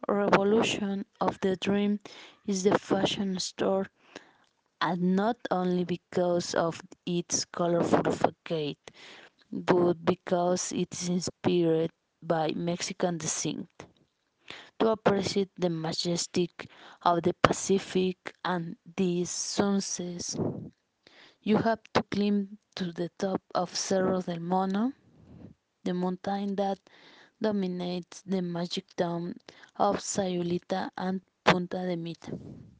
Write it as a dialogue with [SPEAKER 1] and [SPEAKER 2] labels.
[SPEAKER 1] revolution of the dream is the fashion store, and not only because of its colorful facade, but because it is inspired by Mexican descent. To appreciate the majestic of the Pacific and these sunsets, you have to climb to the top of Cerro del Mono, the mountain that dominates the magic town of Sayulita and Punta de Mita.